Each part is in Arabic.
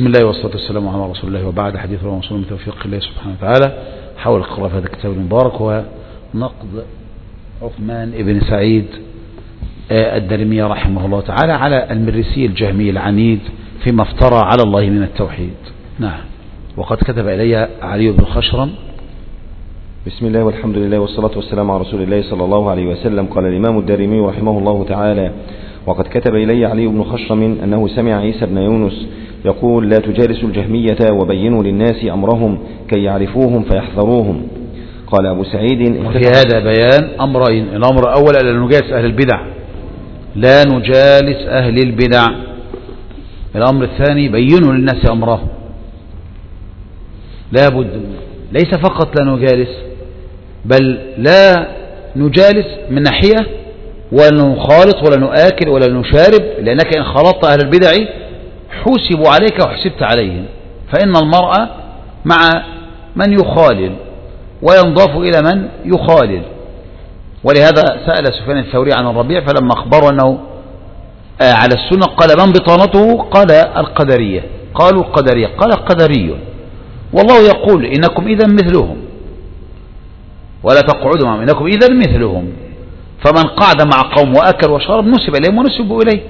بسم الله والصلاة والسلام على رسول الله، وبعد حديث رسول من توفيق الله سبحانه وتعالى حول قراءة هذا الكتاب المبارك ونقد عثمان بن سعيد الدارمي رحمه الله تعالى على المريسي الجهمي العنيد فيما افترى على الله من التوحيد. نعم. وقد كتب إلي علي بن خشرم. بسم الله والحمد لله والصلاة والسلام على رسول الله صلى الله عليه وسلم. قال الإمام الدارمي رحمه الله تعالى: وقد كتب إلي علي بن خشرم أنه سمع عيسى بن يونس يقول: لا تجالسوا الجهمية وبينوا للناس أمرهم كي يعرفوهم فيحذروهم. قال أبو سعيد: وفي هذا بيان أمرين: الأمر الأول ألا نجالس أهل البدع، لا نجالس أهل البدع. الأمر الثاني: بينوا للناس أمرهم. لا بد، ليس فقط لا نجالس، بل لا نجالس من ناحية ولا نخالط ولا نآكل ولا نشارب، لأنك إن خالطت أهل البدع حوسبوا عليك وحسبت عليهم، فإن المرء مع من يخالل وينضاف إلى من يخالل. ولهذا سأل سفيان الثوري عن الربيع فلما أخبره أنه على السنة قال: من بطانته؟ قال: القدرية. قالوا: القدرية. قال: قدري. والله يقول: إنكم إذا مثلهم ولا تقعدوا معهم، إنكم إذا مثلهم. فمن قعد مع قوم وأكل وشرب نسب إليهم ونسبوا إليه.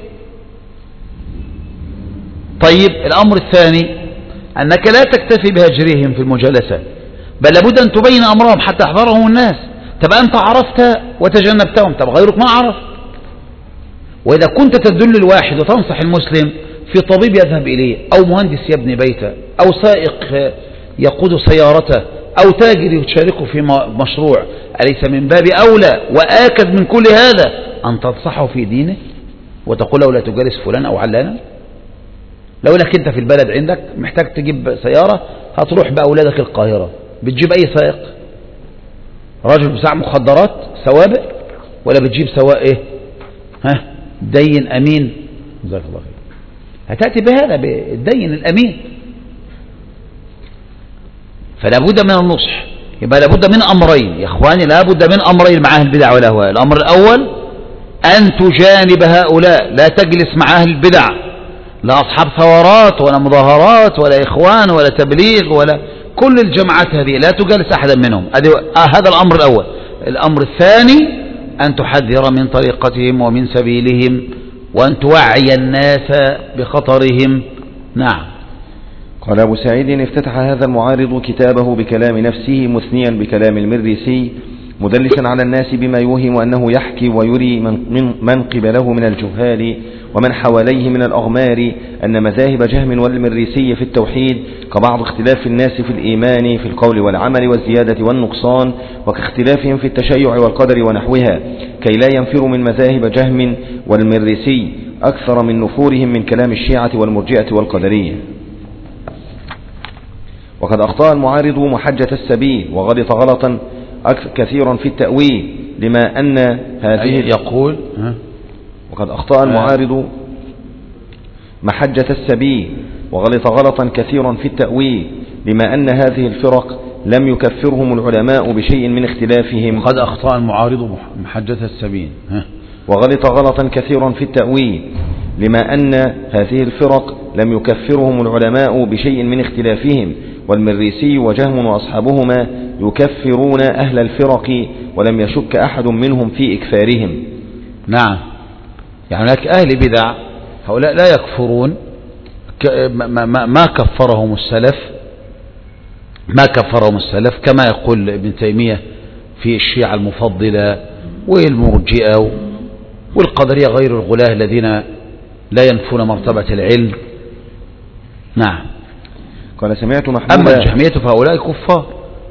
طيب، الأمر الثاني أنك لا تكتفي بهجرهم في المجالسات، بل لابد أن تبين أمرهم حتى يحضرهم الناس. تبقى أنت عرفت وتجنبتهم، تبقى غيرك ما عرف. وإذا كنت تدل الواحد وتنصح المسلم في طبيب يذهب إليه، أو مهندس يبني بيته، أو سائق يقود سيارته، أو تاجر يشاركه في مشروع، أليس من باب أولى وآكد من كل هذا أن تنصحه في دينه وتقول له لا تجالس فلان أو علانا؟ لو لك أنت في البلد عندك محتاج تجيب سيارة، هتروح بأولادك القاهرة، بتجيب أي سائق؟ راجل بتاع مخدرات سوابق، ولا بتجيب سواق إيه؟ دين أمين؟ جزاك الله خير. هتأتي بهذا بالدين الأمين. فلا بد من النصح. يبقى لا بد من أمرين يا إخواني، لا بد من أمرين مع أهل البدع والأهواء. الأمر الأول أن تجانب هؤلاء، لا تجلس مع أهل البدع، لا أصحاب ثورات ولا مظاهرات ولا إخوان ولا تبليغ ولا كل الجماعات هذه، لا تجالس أحدا منهم. هذا الأمر الأول. الأمر الثاني أن تحذر من طريقتهم ومن سبيلهم، وأن توعي الناس بخطرهم. نعم. قال أبو سعيد: افتتح هذا المعارض كتابه بكلام نفسه مثنيا بكلام المريسي، مدلسا على الناس بما يوهم أنه يحكي ويري من قبله من الجهال ومن حواليه من الأغمار أن مذاهب جهم والمريسي في التوحيد كبعض اختلاف الناس في الإيمان في القول والعمل والزيادة والنقصان، وكاختلافهم في التشيع والقدر ونحوها، كي لا ينفروا من مذاهب جهم والمريسي أكثر من نفورهم من كلام الشيعة والمرجئة والقدرية. وقد أخطأ المعارض محجة السبيل وغلط غلطا كثيرا في التأويل لما أن هذه يقول وقد أخطأ المعارض محجة السبيل وغلط غلطا كثيرا في التأويل لما أن هذه الفرق لم يكفرهم العلماء بشيء من اختلافهم. وقد أخطأ المعارض محجة السبيل وغلط غلطا كثيرا في التأويل لما أن هذه الفرق لم يكفرهم العلماء بشيء من اختلافهم، والمريسي وجهم وأصحابهما يكفرون أهل الفرق ولم يشك أحد منهم في إكفارهم. نعم. يعني هناك أهل بدع هؤلاء لا يكفرون، ما كفرهم السلف كما يقول ابن تيمية في الشيعة المفضلة والمرجئة والقدرية غير الغلاة الذين لا ينفون مرتبة العلم. نعم. قال: سمعت محمودا. أما الجهمية فهؤلاء كفار.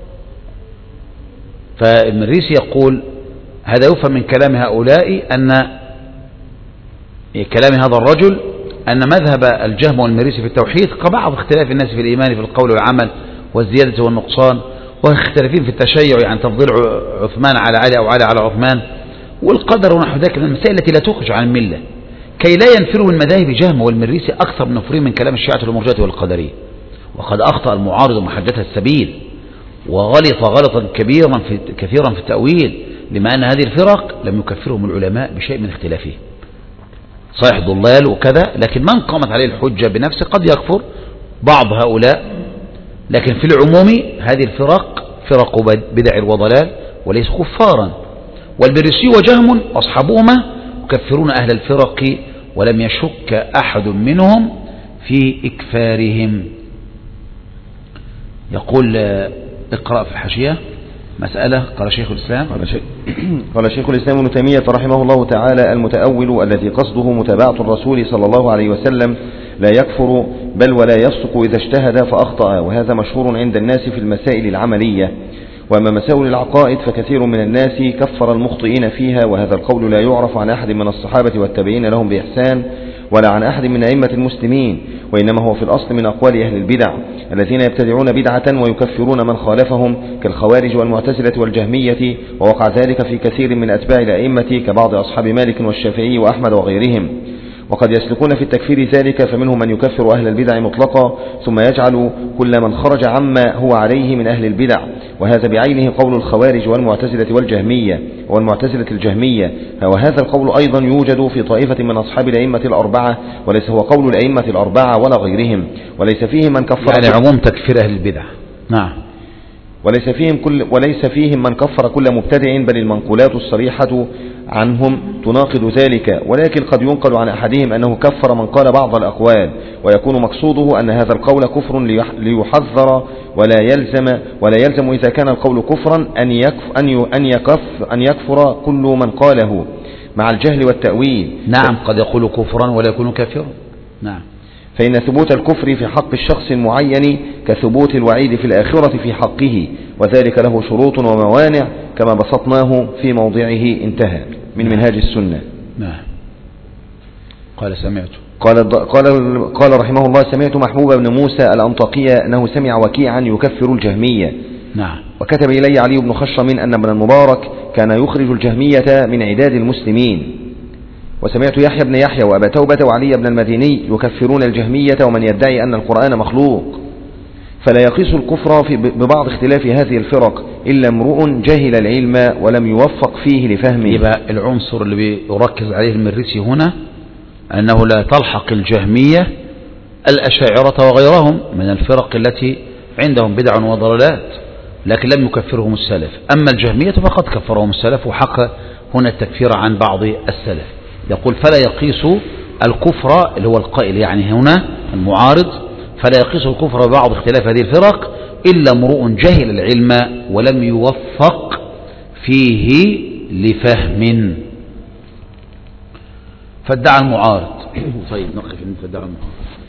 فالمريسي يقول هذا يفهم من كلام هؤلاء أن كلام هذا الرجل أن مذهب الجهم والمريسي في التوحيد كبعض اختلاف الناس في الإيمان في القول والعمل والزيادة والنقصان، واختلافين في التشيع، يعني تفضيل عثمان على علي أو علي على عثمان، والقدر ونحو ذلك من المسائل التي لا تخرج عن الملة، كي لا ينفروا من مذاهب جهم والمريسي أكثر من نفرين من كلام الشيعة والمرجئة والقدرية. وقد أخطأ المعارض محجة السبيل وغلط غلطا كثيرا في التأويل لما أن هذه الفرق لم يكفرهم العلماء بشيء من اختلافهم. صحيح ضلال وكذا، لكن من قامت عليه الحجة بنفسه قد يكفر بعض هؤلاء، لكن في العموم هذه الفرق فرق بدع وضلال وليس كفارا. والبرسي وجهم أصحابهما يكفرون أهل الفرق ولم يشك أحد منهم في إكفارهم. يقول اقرأ في الحاشية مسألة. قال شيخ الإسلام قال شيخ الإسلام ابن تيمية رحمه الله تعالى: المتأول الذي قصده متابعة الرسول صلى الله عليه وسلم لا يكفر بل ولا يفسق إذا اجتهد فأخطأ، وهذا مشهور عند الناس في المسائل العملية. وأما مسائل العقائد فكثير من الناس كفر المخطئين فيها، وهذا القول لا يعرف عن أحد من الصحابة والتابعين لهم بإحسان ولا عن أحد من أئمة المسلمين، وإنما هو في الأصل من أقوال أهل البدع الذين يبتدعون بدعة ويكفرون من خالفهم كالخوارج والمعتزلة والجهمية، ووقع ذلك في كثير من أتباع الأئمة كبعض أصحاب مالك والشافعي وأحمد وغيرهم. وقد يسلكون في التكفير ذلك، فمنهم من يكفر أهل البدع مطلقا ثم يجعل كل من خرج عما هو عليه من أهل البدع، وهذا بعينه قول الخوارج والمعتزلة الجهمية، وهذا القول أيضا يوجد في طائفة من أصحاب الأئمة الأربعة، وليس هو قول الأئمة الأربعة ولا غيرهم، وليس فيهم من كفر يعني عموم تكفير أهل البدع. نعم. وليس فيهم من كفر كل مبتدع، بل المنقولات الصريحة عنهم تناقض ذلك، ولكن قد ينقل عن أحدهم أنه كفر من قال بعض الأقوال، ويكون مقصوده أن هذا القول كفر ليحذر، ولا يلزم إذا كان القول كفرا أن يكفر كل من قاله مع الجهل والتأويل. نعم، قد يقول كفرا ولا يكون كافرا. نعم. فإن ثبوت الكفر في حق الشخص المعين كثبوت الوعيد في الآخرة في حقه، وذلك له شروط وموانع كما بسطناه في موضعه. انتهى من منهاج السنة. نعم. قال سمعت قال رحمه الله: سمعت محبوب بن موسى الأنطاكية أنه سمع وكيعا يكفر الجهمية. نعم. وكتب إلي علي بن خشرم أن ابن المبارك كان يخرج الجهمية من عداد المسلمين. وسمعت يحيى بن يحيى وأبا توبة وعلي بن المديني يكفرون الجهمية ومن يدعي أن القرآن مخلوق. فلا يقيس الكفر ببعض اختلاف هذه الفرق إلا امرؤ جهل العلم ولم يوفق فيه لفهمه. يبقى العنصر اللي بيركز عليه المرسي هنا أنه لا تلحق الجهمية الأشاعرة وغيرهم من الفرق التي عندهم بدع وضلالات، لكن لم يكفرهم السلف. أما الجهمية فقد كفرهم السلف، وحق هنا التكفير عن بعض السلف. يقول: فلا يقيس الكفر، اللي هو القائل يعني هنا المعارض، فلا يقيس الكفر ببعض اختلاف هذه الفرق إلا امرؤ جهل العلم ولم يوفق فيه لفهم. فادعى المعارض. طيب نقف فادعى المعارض.